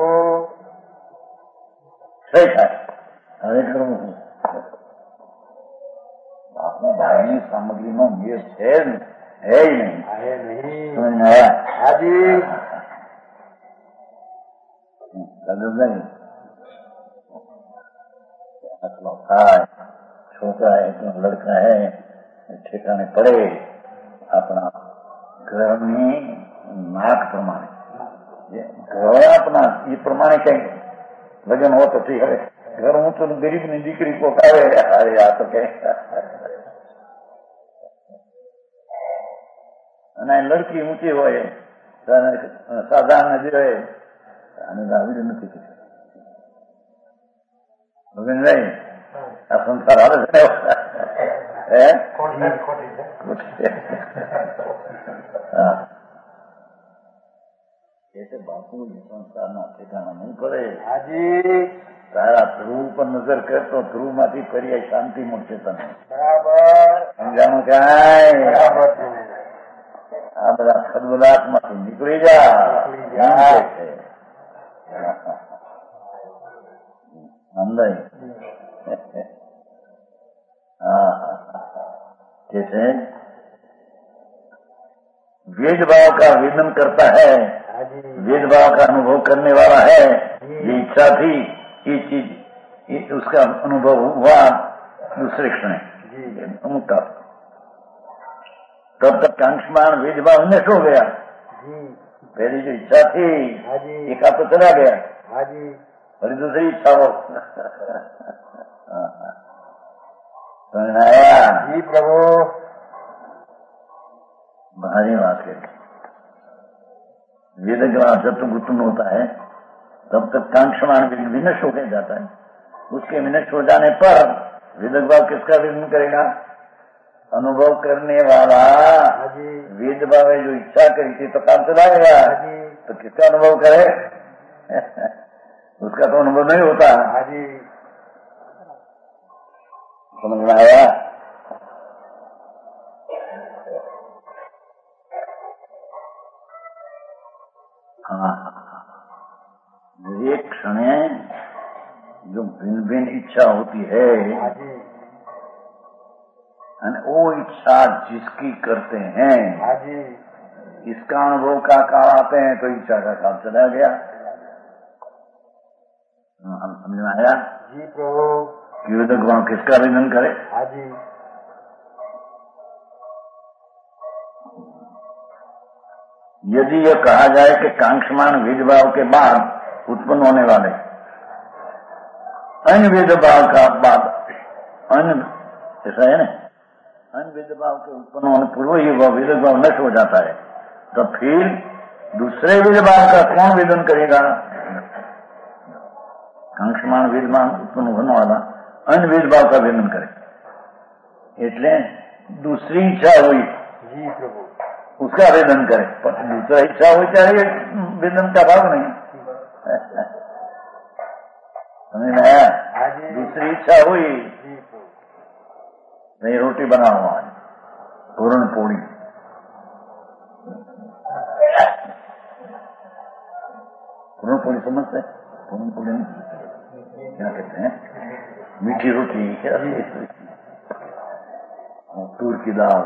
સહી થાય હવે કરવું આપની બહારની સામગ્રીનો મેળ છે જ હે નહીં. હાજી નહીં આટલો થાય છોકરા એટલો લડકા હે ઠેકાણે પડે આપણા ઘરની नाक प्रमाणे अपना ये प्रमाणे कहीं लग्न हो तो ठीक है। घर हूँ तो गरीब ने दीकरी को कावे अरे आ तो कहे लड़की ऊंची हो साधारण नदी रहे આવી નથી લગ્ન નહીં આ સંસાર હાલે છે હે એટલે બાપુ સંસારના ઠેકાણા નહીં પડે તારા ધ્રુવ પર નજર કરતો ધ્રુવ માંથી ફરી શાંતિ મળશે તને બરાબર સમજાણું ક્યાંય આ બધા સદબદાત માંથી નીકળી જા સમજાય हाँ जैसे वेद भाव का वेदन करता है वेद भाव का अनुभव करने वाला है ये इच्छा थी ये चीज उसका अनुभव हुआ दूसरे क्षण मुक्ता तब तक कांक्षमान वेद भाव नष्ट हो गया पहली जो इच्छा थी एक आप तो चला गया और दूसरी इच्छा हो आया जी प्रभु भारी बात है। वेद ग्रह जब तक उत्पन्न होता है तब तक कांक्षमान विनष्ट हो गया जाता है। उसके विनष्ट हो जाने पर वेद भाव किसका विघ्न करेगा? अनुभव करने वाला वेद भाव जो इच्छा करी थी तो काम चलाएगा तो किसका अनुभव करे? उसका तो अनुभव नहीं होता। समझ में आया? हाँ एक क्षण जो भिन्न भिन्न इच्छा होती है वो इच्छा जिसकी करते हैं इसका अनुभव का काल आते हैं तो इच्छा का काल चला गया। हम समझ में आया जी प्रभु? वेदक भाव किसका विधन करे? यदि यह कहा जाए कि कांक्षमान वेद भाव के बाद उत्पन्न होने वाले अन्य वेद भाव का बाद अन्य ऐसा है ना अन्य वेद भाव के उत्पन्न होने पूर्व ही वह वेद भाव नष्ट हो जाता है तो फिर दूसरे वेद भाव का कौन वेदन करेगा? कांक्षमान वेद भाव उत्पन्न होने वाला अन्य वेद भाव का वेदन करे એટલે दूसरी इच्छा हुई जी प्रभु उसका वेदन करे पर दूसरा इच्छा हुई चाहे वेदन का भाव नहीं समझ में आया? दूसरी इच्छा हुई नहीं रोटी बनाओ आज पूर्ण पूरी पूर्ण पूरी समझते पूर्ण पूरी क्या कहते हैं? मीठी रोटी क्या तूर की दाल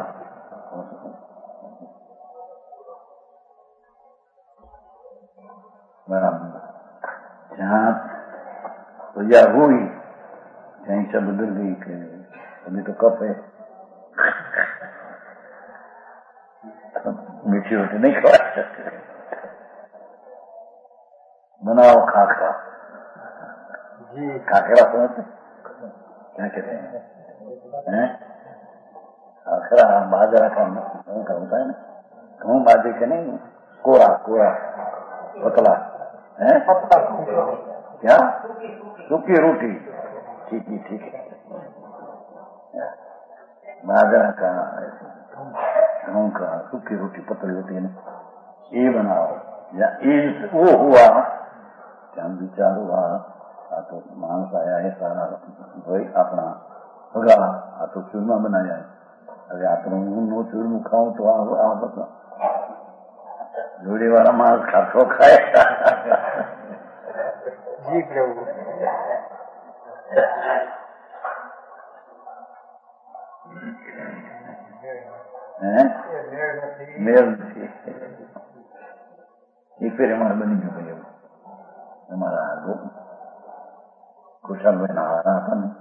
जहाँ तो यह हुई कहीं से बदल गई कि अभी तो कप है मीठी रोटी नहीं खा सकते। बनाओ खाखरा जी खाखरा समझते क्या कहते हैं? खाखरा बाजरा का का होता है ना कहूँ बाजे के नहीं कोरा कोरा पतला है क्या सूखी रोटी ठीक है ठीक है बाजरा का गेहूं का सूखी रोटी पतली होती है ना ये बनाओ या ये वो हुआ क्या विचार हुआ आ तो मांस आया है सारा भाई अपना होगा आ तो चूरमा बनाया है अरे आप नो चूरमू खाओ तो आप बता जोड़े वाला मांस खातो खाए जी प्रभु मेल एक फिर हमारा बनी गया भाई हमारा कुशल में आ रहा था ना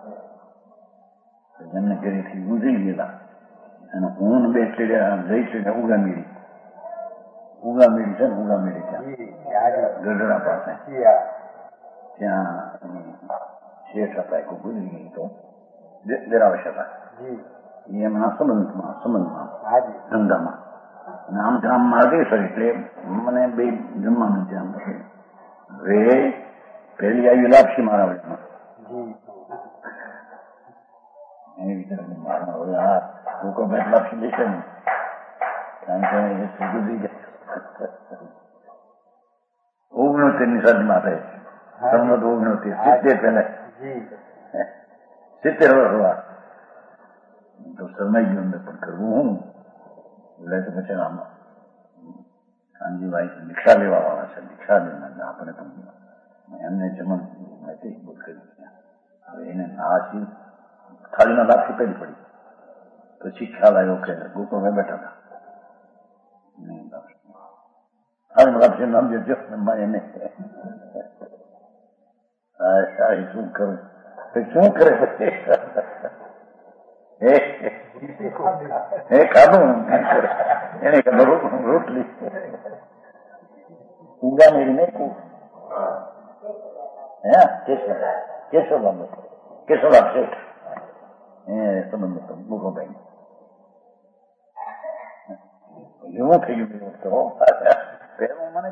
जमने करी थी गुजरी गया हूँ बेच जई चढ़िया उगा मेरी ઉગામેડી છે ને ઉગામેડી ત્યાં ગઢડા પાસે ત્યાં શેઠ હતા એક ભૂલી ગઈ તો દેરાવશ હતા એમના સંબંધમાં સંબંધમાં ધંધામાં અને આમ ગામ માર્ગેશ્વર એટલે મને બે જમવાનું ત્યાં હવે પેલી આવી લાપસી મારા વચમાં એ વિચાર મારા હવે આ લોકો બેટ લાપસી દેશે ને કારણ કે ગુજરી જાય ઓગણોતેર ની સદમાં રહે સંમત ઓગણોતેર સિત્તેર પહેલા સિત્તેર વર્ષ હોવા તો શરમાઈ ગયું અંદર પણ કરવું હું એટલે તો પછી આમ કાનજીભાઈ દીક્ષા લેવા વાળા છે દીક્ષા લેવા આપણે પણ એમને જમણ નથી બોલ કરી હવે એને નાસી થાળીમાં લાપસી કરી પડી પછી ખ્યાલ આવ્યો કે ગોકળમાં બેઠા હતા થાળીમાં લાપસી નામ જો એને શું કરું શું કરે પછી એ ખાધું એને ખાધું રોટલી ઉગામેડી નહીં હે કેશવ કેશવરામ કેશવરામ શેઠ એ સંબંધ મુખભાઈ એવું થઈ ગયું તો પહેલું મને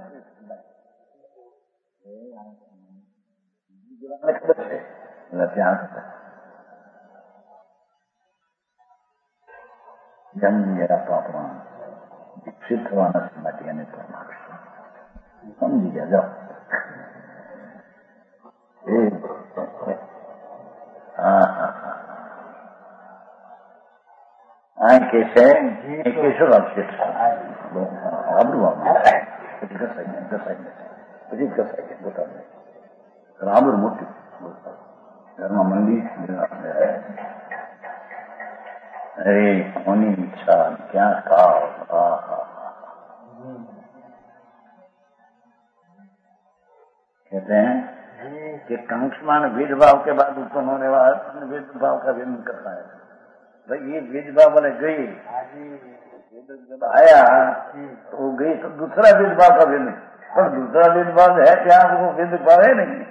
ખબર છે એટલે ત્યાં જન્મ તો આપણા વિકસિત થવાના માટે એને સમજી ગયા જાઓ આ કે છે કેશવ આપશે આબરું આવવાનું પછી ઘસાઈ ગયા ઘસાઈ ગયા પછી ઘસાઈ ગયા પોતાને આબરું મોટી ઘરમાં મંદિર अरे होनी इच्छा क्या काल कहते हैं कि कांक्षमान भेदभाव के बाद उत्पन्न होने वाला भेदभाव का विरोध करता है भाई ये भेदभाव वाले गई जब आया तो वो गई तो दूसरा भेदभाव का विरोध पर दूसरा भेदभाव है क्या वो भेदभाव है नहीं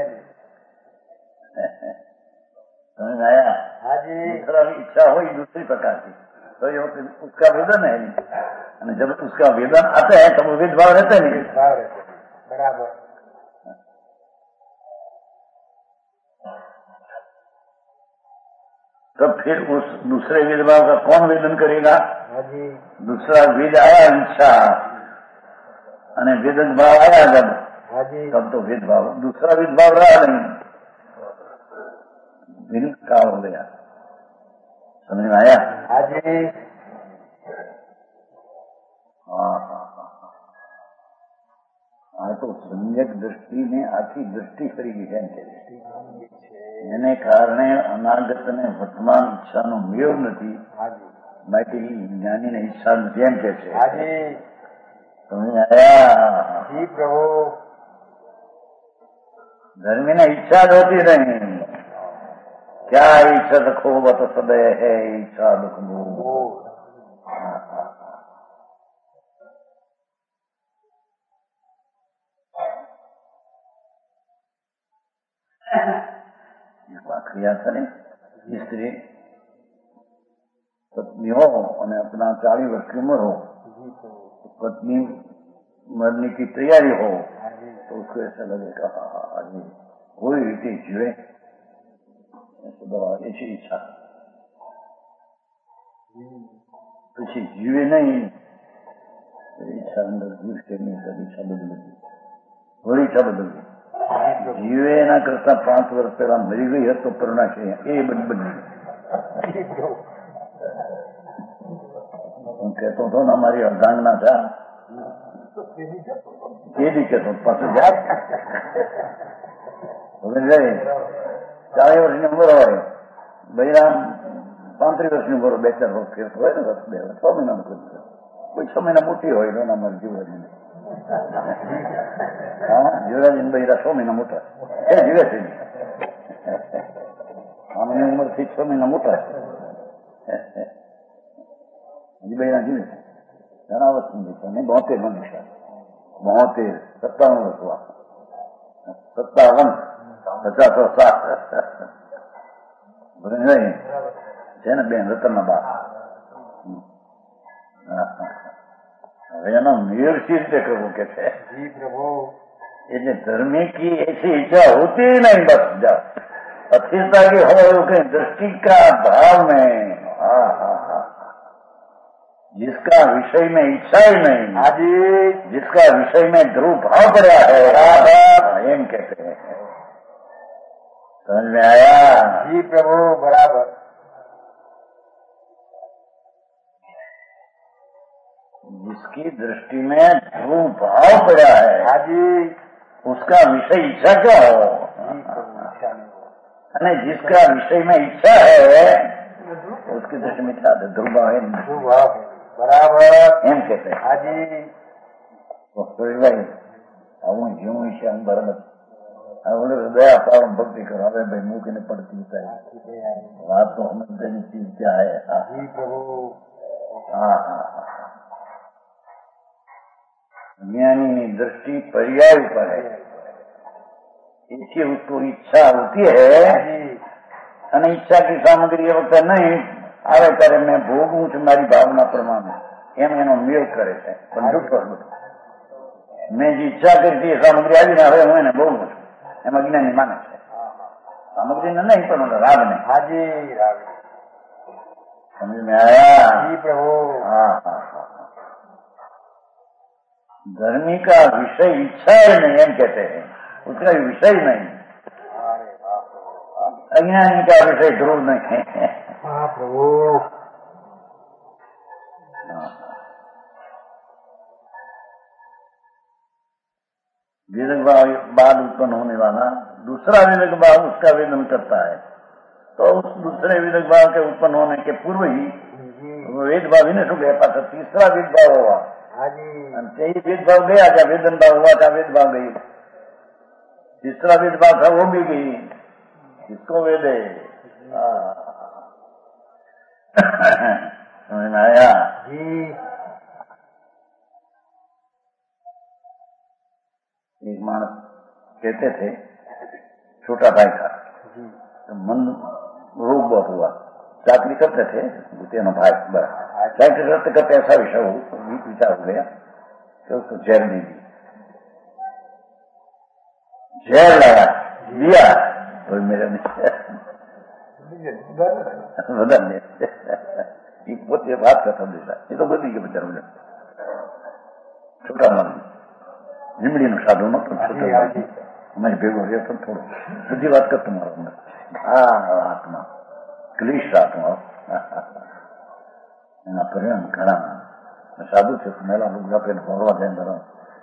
समझ आया दूसरा इच्छा हो दूसरी प्रकार की तो ये उसका वेदन है नहीं जब उसका वेदन आता है तब वो भेदभाव रहता नहीं बराबर तब फिर उस दूसरे भेदभाव का कौन वेदन करेगा दूसरा वेद आया इच्छा અને વેદન ભાવ આયા जब तब तो भेदभाव दूसरा भेदभाव रहा नहीं विरुद्ध का हो गया समझ में आया हाँ हाँ तो सम्यक दृष्टि ने आखी दृष्टि કરી છે એને કારણે અનાગત ને વર્તમાન ઈચ્છાનો મેળ નથી માટે જ્ઞાનીને ઈચ્છા નથી એમ કે છે સમજ આયા જી પ્રભુ ધર્મીને ઈચ્છા જ હોતી નહીં क्या इच्छा रखो बत सदय है इच्छा दुख क्रिया करे स्त्री पत्नी हो और अपना चालीस वर्ष की उम्र हो पत्नी मरने की तैयारी हो तो उसको ऐसा लगेगा कोई रीति जीवे ऐसी इच्छा પછી જીવે નહીં ઈચ્છા અંદર જીવ કે નહીં ઈચ્છા બદલી વળી ઈચ્છા બદલવી જીવે એના કરતા પાંચ વર્ષ પહેલા મરી ગઈ હતો પરણાશે એ બદલી હું કહેતો હતો ને અમારી અર્ધાંગના હતા એ બી કહેતો પાછું જાય હવે જાય ચાલીસ વર્ષની ઉંમર હોય બૈરામ પાંત્રીસ વર્ષની ઉંમર બે ચાર વર્ષ ફેરતો હોય ને વર્ષ બે છ મહિનાનું કરતું કોઈ છ મહિના મોટી હોય એના મારી જીવરાજી હા જીવરાજી બૈરા છ મહિના મોટા એ જીવે છે આમની ઉંમર થી છ મહિના મોટા હજી બૈરા જીવે છે ઘણા વર્ષની દીકરા નહીં, બોતેર નો દીકરા, બોતેર સત્તાવન વર્ષ हुआ, સત્તાવન પચાસ સાત નહીં છે ને બેન રતનના બા. હવે એનો મેળ સી રીતે કરવું કે છે એટલે धर्मी की ऐसी इच्छा होती ही नहीं, बस जा अस्थिरता की हो कहीं दृष्टि का भाव में. हाँ हाँ हाँ, जिसका विषय में इच्छा ही नहीं, आदि जिसका विषय में ध्रुव भाव पड़ा है, एम कहते हैं. समझ में आया? जी प्रभु बराबर. जिसकी दृष्टि में ध्रुव भाव पड़ा है, आदि उसका विषय इच्छा क्या हो, અને जिसका विषय में इच्छा है उसकी दृष्टि में इच्छा है, ध्रुव भाव है, बराबर એમ कहते हैं. हाजी ભાઈ આવું જીવું છે બરાબર. હવે દયા પાવન ભક્તિ કરો. હવે ભાઈ મૂકીને પડતી થાય વાત તો સમજની ચીજ ક્યાં હે. હા હા હા, ज्ञानी की दृष्टि पर्याय पर है, इसकी उसको इच्छा होती है અને ઈચ્છા की સામગ્રી એ વખતે નહીં આવે ત્યારે મેં ભોગવું છું મારી ભાવના પ્રમાણે, એમ એનો મેળ કરે છે. પણ જૂઠો મેં જે ઈચ્છા કરી હતી એ સામગ્રી આવીને હવે હું એને ભોગવું છું, એમાં જ્ઞાની માને છે. સામગ્રીને નહીં પણ રાગને. हाजी राग. समझ में आया? जी प्रभु. हाँ हाँ हाँ, धर्मी का विषय इच्छा ही नहीं, एम कहते हैं, उसका विषय नहीं. अज्ञानी का विषय ध्रुव नहीं है. हाँ प्रभु. वेदक भाव बाद उत्पन्न होने वाला दूसरा वेदक भाव उसका वेदन करता है, तो उस दूसरे वेदक भाव के उत्पन्न होने के पूर्व ही वेद भाव ही ने શું ગયા પાછા तीसरा वेद भाव हुआ. અને તે भेदभाव गया क्या वेदन भाव हुआ था, भेदभाव गई. तीसरा भेदभाव था वो भी गई, किसको वेदे. समझ में आया? एक मानस कहते थे छोटा भाई था, तो मन रोग बहुत हुआ, चाकरी करते थे तेनो भाई बस चाकरी करते करते ऐसा विषय विचार हो गया कि उसको जहर दे दी. जहर लगा दिया तो मेरे बदल ने पोते बात करता देता. ये तो बदली के बेचारा मुझे छोटा मन લીમડી નું સાધુ નતો, અમારી ભેગો રહેતો થોડો બધી વાત કરતો મારો અંદર. આ આત્મા ક્લિષ્ટ આત્મા એના પરિણામ ઘણા સાધુ છે. મેલા લોકો આપણે ફરવા જાય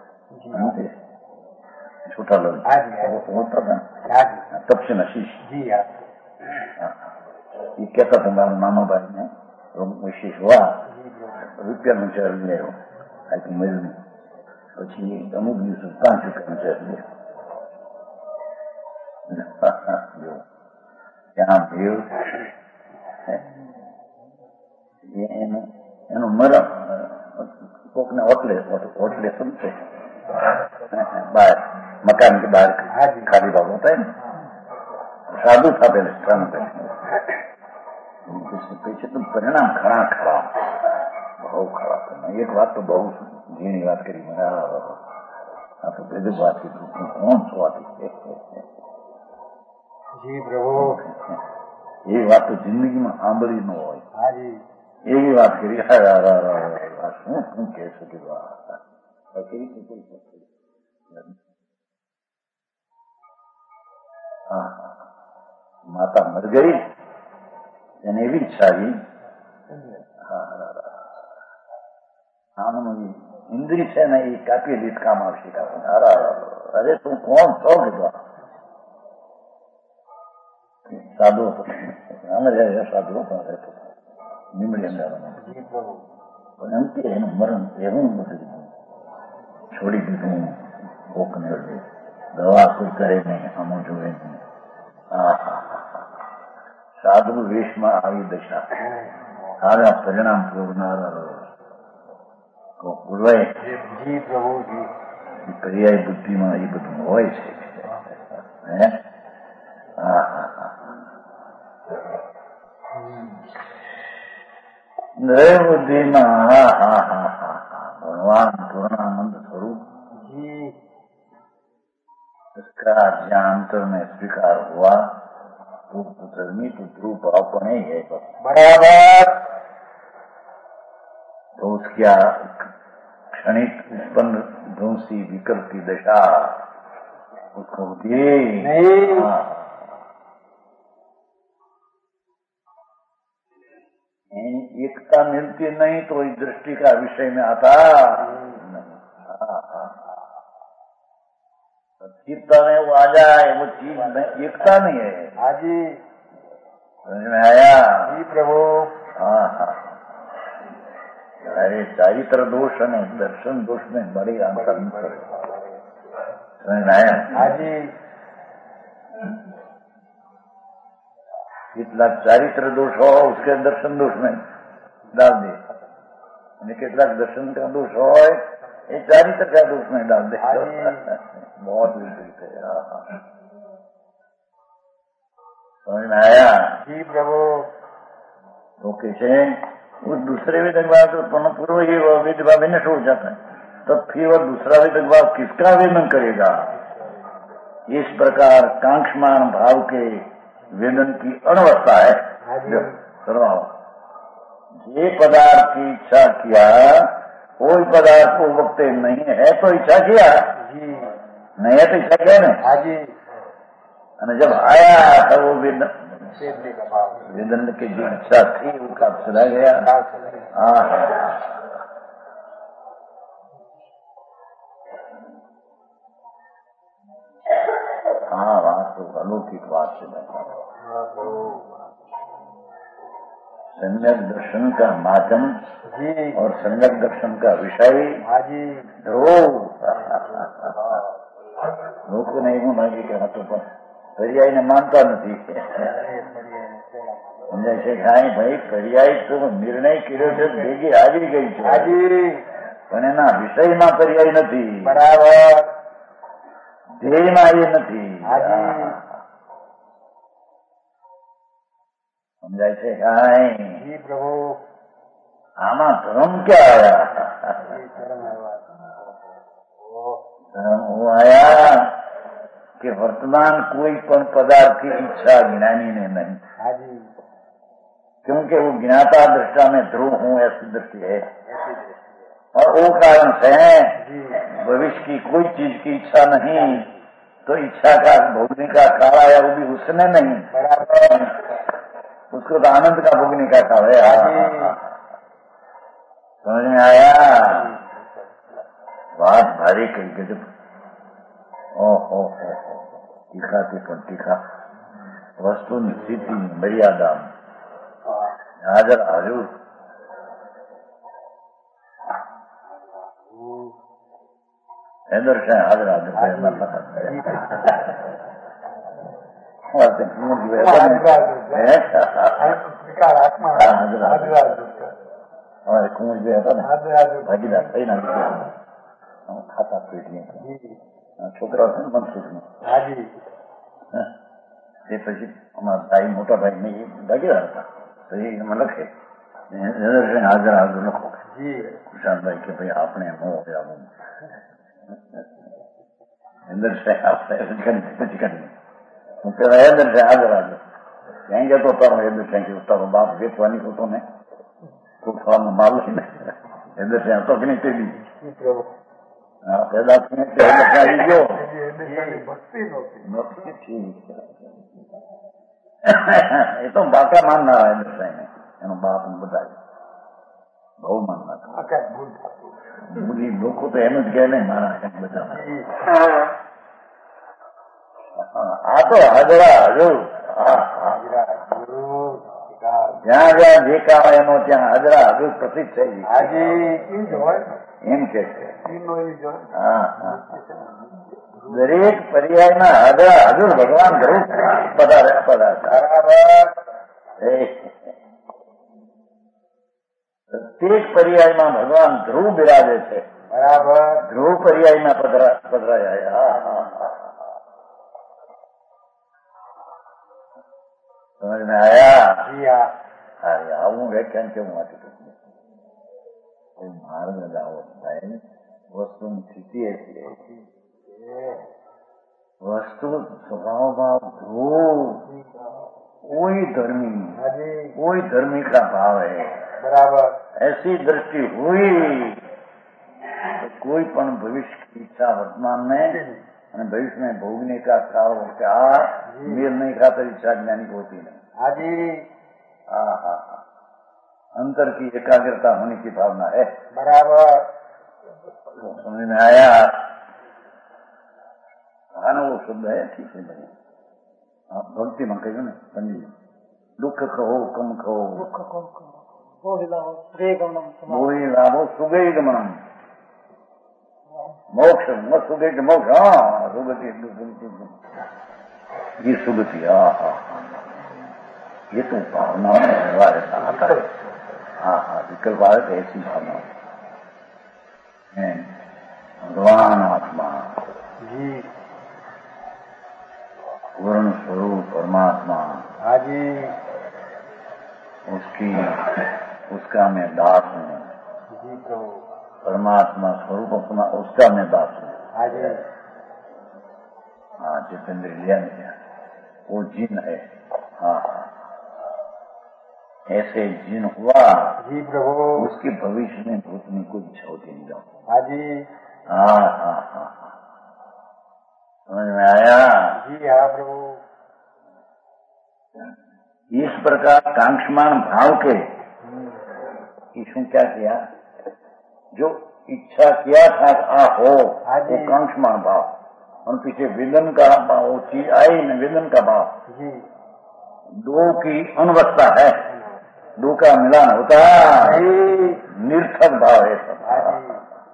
છોટા લોકો હોતા હતા તપસીના શીશ એ કહેતા હતા મારા નાનો ભાઈ ને શીશ વાહ રૂપિયાનું ચહેર લઈ આવ્યો આખી મહિને, પછી અમુક દિવસો પાંચ રૂપિયાનું ચહેર લઈ આવ્યો. ત્યાં ભેળ એનું એનું મરમ કોકને હોટલે હોટલે સમજે બહાર મકાન के बाहर खाली भाग होता है ना, साधु था पहले पीछे तो परिणाम खरा खरा बहु खरा. एक बात तो बहु झीणी बात करी मैंने, आप तो बेदू बात की कौन सुवाती जी प्रभु. ये बात तो जिंदगी में आंबरी न हो. એવી વાત કરી. શું કે છે માતા મર ગઈ એને એવી ઈચ્છા આવી. આનું ઇન્દ્રિય છે ને એ કાપી લીધ કામ આવશે. અરે તું કોણ છો કીધું. સાધુ હતો અમે સાધુ પણ રહેતો લીમડી અંદાજમાં, પણ અંતે એનું મરણ એવું બધું છોડી દીધું. ભૂખને દવા કોઈ કરે નહીં, આમાં જોવે નહીં. સાધુ વેશમાં આવી દશા આવ્યા પરિણામ ભોગનાર બોલવાય જી પ્રભુ જી પર્યાય બુદ્ધિમાં એ બધું હોય છે. હે હા હા હા નય બુદ્ધિમાં હા હા હા હા હા भगवान पूर्णानंद स्वरूप जी इसका ज्ञानांतर में स्वीकार हुआ तो धर्मी रूप अपने है बराबर. तो उसकी क्षणिक उत्पन्न ध्वंसी विकल्प की दशा उसको होती नहीं. हाँ. एकता मिलती नहीं तो इस दृष्टि का विषय में आता. चित्ता में वो आ जाए वो चीज में एकता नहीं है. हाँ जी समझ में आया. जी प्रभु. हाँ हाँ अरे चारित्र दोष है दर्शन दोष में बड़ी अंतर है. समझ में आया. हाँ जी कितना चारित्र दोष हो उसके दर्शन दोष में डाल दे અને કેટલાક દર્શન का दोष हो ये चारित्र का दोष में डाल दे. बहुत विपरीत है. समझ में आया. जी प्रभु. तो कैसे वो दूसरे विधभाव तो पूर्व ही विधभाव विनष्ट हो जाता है तब फिर वो दूसरा विधभाव किसका वेदन करेगा. इस प्रकार कांक्षमान भाव के वेदन की अनवस्था है. ये पदार्थ की इच्छा किया कोई पदार्थ को वक्त नहीं है तो इच्छा किया जी नहीं है तो इच्छा किया नहीं. हाँ जी અને जब आया तो वो वेदन वेदन की जो इच्छा थी वो कब चला गया. हाँ हाँ बात तो अलौकिक बात से बैठा. सम्यक दर्शन का माध्यम जी और सम्यक दर्शन का विषय हाँ जी ध्रुव लोग को नहीं होना कि हाथों पर पर्याय ने मानता नहीं. जैसे खाई भाई पर्याय तो निर्णय કર્યો છે ભેગી આવી ગઈ છે હાજી પણ એના વિષયમાં पर्याय નથી. બરાબર. ધ્યેયમાં એ નથી. હાજી સમજાય છે કાંઈ. जी प्रभु. આમાં ધર્મ ક્યાં આયા. ધર્મ वो आया कि वर्तमान कोई पण पदार्थ की इच्छा ज्ञानी ने नहीं. हाँ जी क्योंकि वो ज्ञाता दृष्टा में ध्रुव हूँ ऐसी दृष्टि है और वो कारण से भविष्य की कोई चीज की इच्छा नहीं तो इच्छा का भोगने का काल आया वो भी उसने नहीं. उसको तो आनंद का भोगने का काल है. समझ में आया. बात भारी कही गजब. ओ हो हो टीका थी पण टीका वस्तु स्थिति मर्यादा हाजर हाजूर इधर से हाजर हाजर हमारे कुंज भी था ना भागीदार सही ना खाता पेटी છોકરાઓ છે ને મનસુખનું તે પછી અમારા ભાઈ મોટા ભાઈ ને એ ભાગીદાર હતા તો એ એમાં લખે હાજર હાજર લખો કુશાનભાઈ કે ભાઈ આપણે ન હોય આવું અંદર પછી કરી હું પેલા અંદર છે હાજર હાજર ત્યાં જતો તારો અંદર ત્યાં તારો બાપ વેચવાની હતો ને ખૂબ થવાનો માલ લઈને અંદર ત્યાં હતો કે નહીં તે બી પેલા આવી ગયો એ તો બાકા માનનારા ઇન્દ્રસાઈને એનો બાપ બધા બહુ માનનારા બુદ્ધિ લોકો તો એમ જ કહે ને મારા બધા આ તો હાજરા હજુ જ્યાં જ્યાં જે કામ એનો ત્યાં હાજરા હજુ પ્રસિદ્ધ થઈ એમ કે છે. હા હા દરેક પર્યાયમાં હાજરા હજુ ભગવાન જરૂર પધારે પધારતા. પ્રત્યેક પર્યાયમાં ભગવાન ધ્રુવ બિરાજે છે. બરાબર. ધ્રુવ પર્યાયમાં પધરા પધરાયા. હા હા હા સમજ में आया? જી હા. અરે આવું વ્યાખ્યાન કેવું વાંચ્યું? માર્ગ લાવો થાય વસ્તુની સ્થિતિ એટલી વસ્તુ સ્વભાવમાં ધ્રુવ कोई धर्मी कोई धर्मी का भाव है बराबर. ऐसी दृष्टि हुई तो कोई पण भविष्य की इच्छा वर्तमान में અને भविष्य में भोगने का काल क्या मेल नहीं खाता इच्छा ज्ञानी को होती नहीं. हाजी. हाँ हाँ हाँ अंतर की एकाग्रता होने की भावना है. बराबर. समझ में आया? आना वो शब्द है ठीक है भाई. भक्ति में कहू ने पंडित दुख कहो कम कहो दुख कम कहो मोहि लाभो सुगैगमनम मोहि लाभो सुगैगमनम मोक्ष न सुगैग मोक्ष. हाँ सुगति ये सुगति. हाँ हाँ ये तो भावना व्यवहार आता है. हाँ हाँ विकल्प आए तो ऐसी भावना है. भगवान आत्मा जी पूर्ण स्वरूप परमात्मा. हाजी. उसकी उसका मैं दास हूँ. जी प्रभु. परमात्मा स्वरूप अपना उसका मैं दास हूँ. हाजी. हाँ जितेंद्र लिया नहीं वो जिन है. हाँ हाँ ऐसे जिन हुआ. जी प्रभु. उसकी भविष्य में भूतनी को इच्छा होती नहीं जाओ. हाजी. हाँ हाँ हाँ हाँ समझ में आया? जी हाँ प्रभु. इस प्रकार कांक्षमान भाव के ईश्वर क्या किया? जो इच्छा किया था आ हो वो कांक्षमान भाव और पीछे वेदन का भाव वो चीज आई न वेदन का भाव. जी दो की अनवस्था है. दो का मिलान होता है. निर्थक भाव है सब.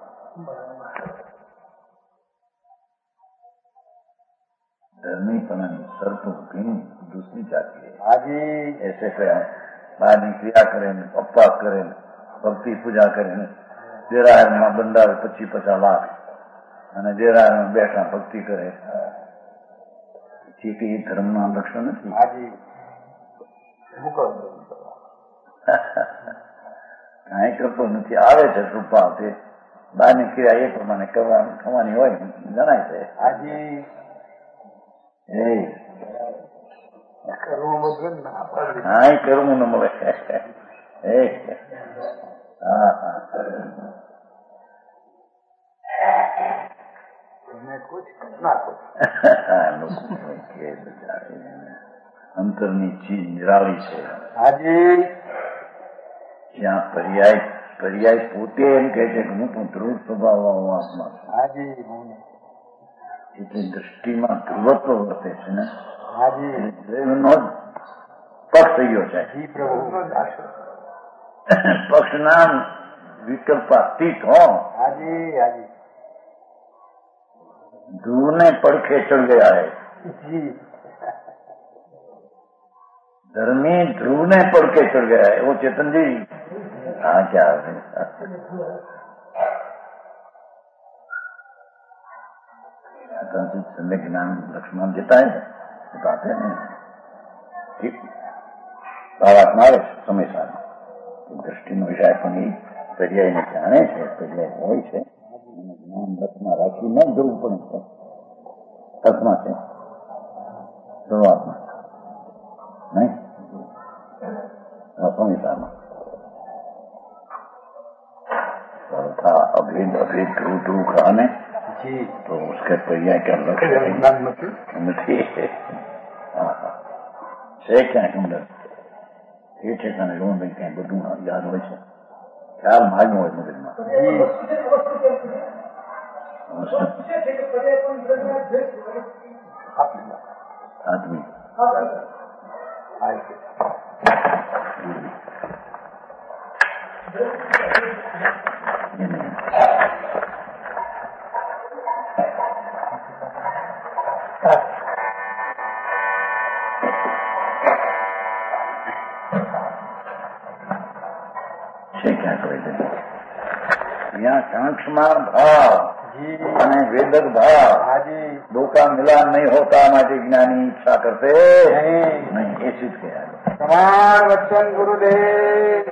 धर्मी पनन सर्प दूसरी जाती है. हाजी. ऐसे करें बाहर क्रिया करें पप्पा करें भक्ति पूजा करें देराहर में બંધાવે પચીસ પચાસ લાખ અને દેરાહર में બેઠા ભક્તિ કરે છે કે એ ધર્મના લક્ષણ નથી. હાજી. કાંઈ કરતો નથી. આવે છે રૂપા તે બહારની ક્રિયા એ પ્રમાણે કરવાની હોય જણાય છે. હાજી. એ કરવું મતલબ ના હા કરવું ન મળે. એ હા હા कुछ ना कुछ અંતરની ચીજ નિરાળી છે. હાજી. જ્યાં પર્યાય પર્યાય પોતે એમ કહે છે કે હું તો ધ્રુવ સ્વભાવ આત્મા છું. હાજી. એટલે દૃષ્ટિમાં ધ્રુવત્વ વર્તે છે ને. હાજી. એનો પક્ષ થઈ ગયો છે. જી પ્રભુ. પક્ષના વિકલ્પાતીત હો. હાજી. હાજી. ध्रुव ने પડખે ચढ़ गया है. जी. धर्मी ध्रुव ने પડખે चढ़ गया है. वो चेतन जी हाँ क्या है समय ज्ञान लक्ष्मण देता है बताते हैं ठीक બાળકમાં આવે છે સમય સામે દ્રષ્ટિનો વિષય પણ એ પર્યાયને જાણે છે. પર્યાય હોય છે જ્ઞાન રસમાં રાખી ન જવું પડે છે. રસમાં છે શરૂઆતમાં नहीं संहितामा था अभेद अभेद ध्रुव ध्रुव खाने जी तो उसके पर्याय क्या लक्ष्य નથી. છે ક્યાંક અંદર એ ઠેકાણે લોન ભાઈ ક્યાંય બધું યાદ હોય છે. ખ્યાલ માગ્યો હોય મગજમાં. આદમી છે ક્યાંક વૈદન यहाँ कांक्षमाण भाव जी અને વેદક ભાવ हाजी दो का मिलान नहीं होता માટે ज्ञानी इच्छा करते नहीं नहीं ये सिद्ध किया प्रमाण वचन गुरुदेव